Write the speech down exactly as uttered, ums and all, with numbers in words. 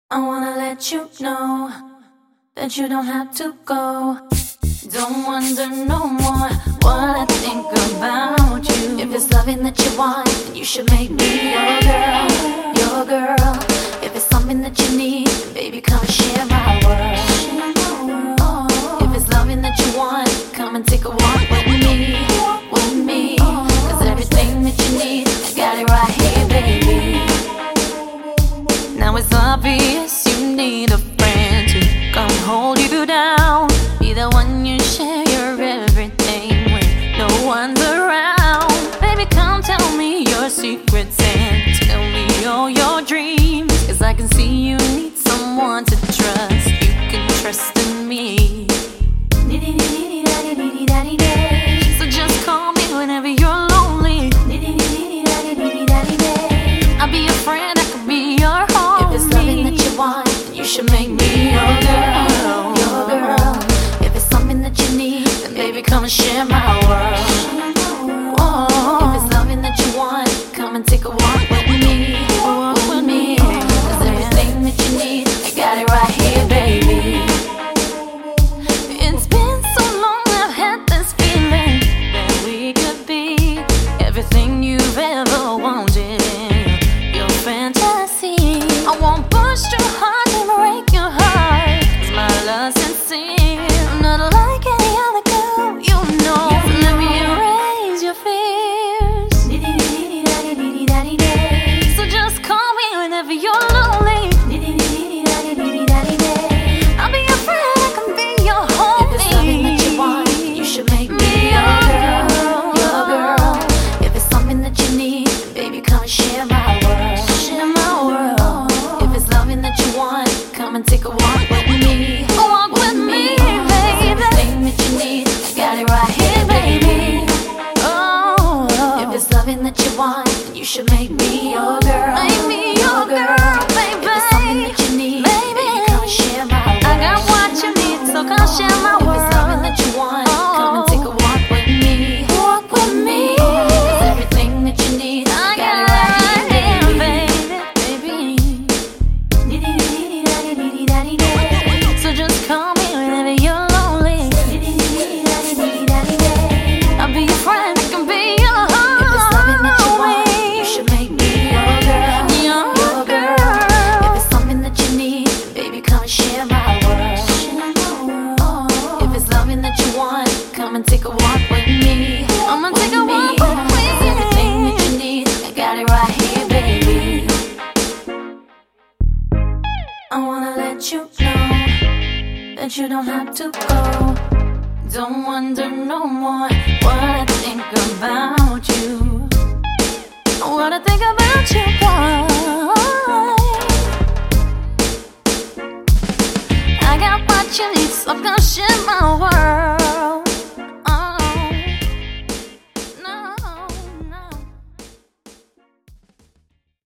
I wanna let you know that you don't have to go. Don't wonder no more what I think about you. If it's loving that you want, then you should make me your girl, your girl. If it's something that you need, then baby, come and share my world. Oh, if it's loving that you want, come and take a walk with me, with me. Cause everything that you need, I got it right here, baby. Now it's obvious you need a friend to come hold you down. Be the one you share your everything when no one's around. Baby, come tell me your secrets and tell me all your dreams. Cause I can see you need someone to trust. You can trust in me. So just call me whenever you're lonely. I'll be your friend, I could be your homie. If it's loving that you want, then you should make me your girl, your girl. If it's something that you need, then baby, come and share my world. Whoa. If it's loving that you want, come and take a walk with me, walk with me. Cause everything that you need, I got it right here, baby. It's been so long, I've had this feeling that we could be everything you've ever wanted. Your fantasy, I won't push too hard to break your heart. Cause my love's sincere, I'm not like any other girl, you know. So let me erase your fears. So just call me whenever you're lonely. I'll be your friend, I can be your homie. If it's something that you want, you should make me your girl, your girl. If it's something that you need, then baby, come and share my world, share my world. If it's loving that you want, come and take a walk with me, walk with me, baby. Everything that you need, I got it right here, baby. Oh, if it's loving that you want, then you should make me your girl, make me your girl, baby. If it's something that you need, baby, come and share my world. I got what you need, so come share my world. If it's loving that you want, come and take a walk with me, walk with me. Cause everything that you need, I got it right here, baby, baby. So just call me whenever you're lonely. I'll be your friend, I can be your homie. If it's loving that you want, you should make me your girl, your girl. If it's something that you need, then baby, come and share my world. Oh, if it's loving that you want, come and take a walk with me, I'ma take a walk with me. Cause everything that you need, I got it right here, baby. I wanna let you know that you don't have to go. Don't wonder no more what I think about you, what I think about you, boy.